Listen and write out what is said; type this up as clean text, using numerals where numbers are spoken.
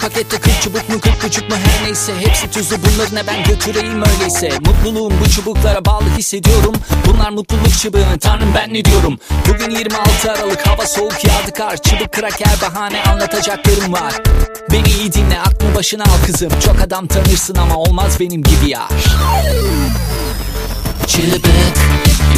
Pakette 40 çubuk mu 40 buçuk mu her neyse, hepsi tuzlu bunlarına ben götüreyim öyleyse. Mutluluğum bu çubuklara bağlı hissediyorum. Bunlar mutluluk çubuğu, tanrım ben ne diyorum. Bugün 26 Aralık, hava soğuk, yağdı kar. Çubuk kraker bahane, anlatacaklarım var. Beni iyi dinle, aklını başına al kızım. Çok adam tanırsın ama olmaz benim gibi ya. Çubuk